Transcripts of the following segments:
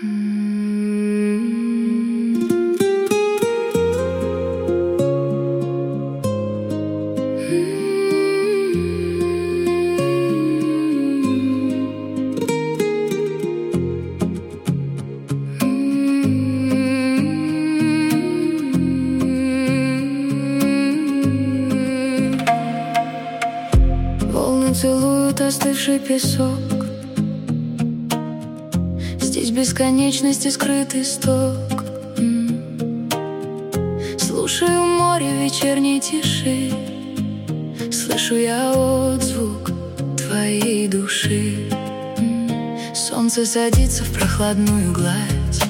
Волны целуют остывший песок. Здесь бесконечности скрытый сток. Слушаю море в вечерней тиши. Слышу я отзвук твоей души. Солнце садится в прохладную гладь.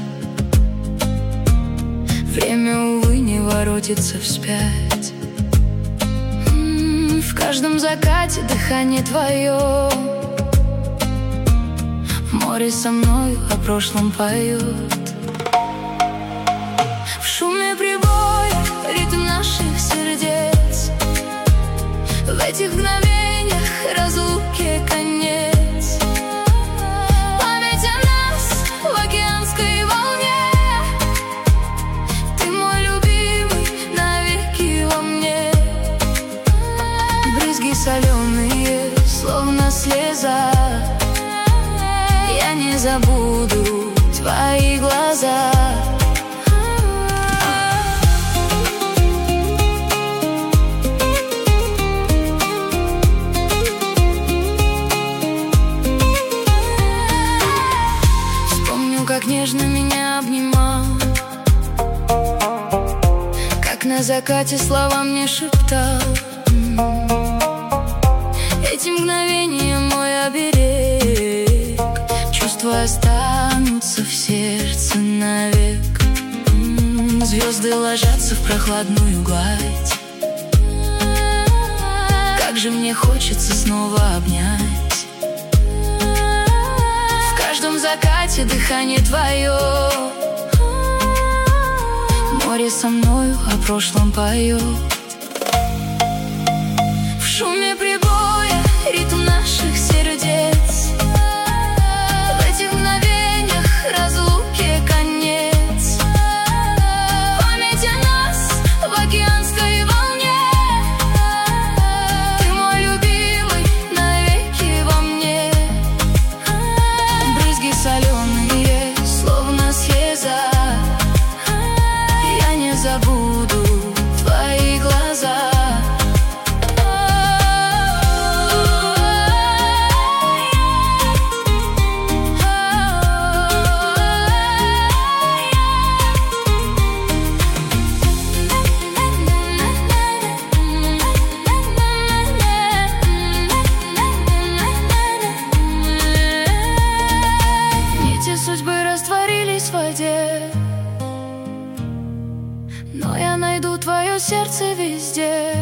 Время, увы, не воротится вспять. В каждом закате дыхание твое. Море со мною о прошлом поет. В шуме прибоя ритм наших сердец. В этих мгновениях разлуки конец. Память о нас в океанской волне. Ты мой любимый навеки во мне. Брызги соленые, словно слеза. Я не забуду твои глаза. Вспомню, как нежно меня обнимал, как на закате слова мне шептал. Эти мгновения мой оберег. Чувства останутся в сердце навек. Звезды ложатся в прохладную гладь. Как же мне хочется снова обнять. В каждом закате дыхание твое. Море со мною о прошлом поет. В шуме прибоя ритм наших сердец. В этих мгновениях разлуки конец. Память о нас в океанской волне. Ты мой любимый навеки во мне. Брызги соленые, словно слеза. Я не забуду твои глаза. Судьбы растворились в воде, но я найду твое сердце везде.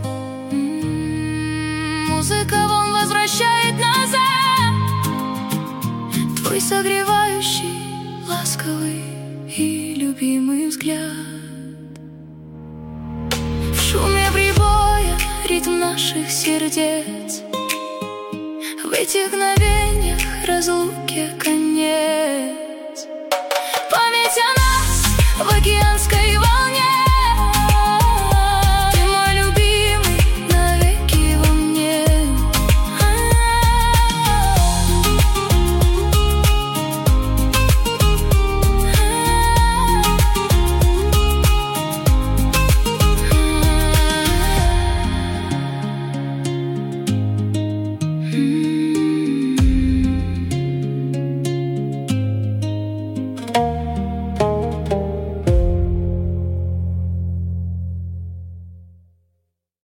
Музыка волн возвращает назад. Твой согревающий, ласковый и любимый взгляд. В шуме прибоя ритм наших сердец. В этих мгновениях разлуки конец.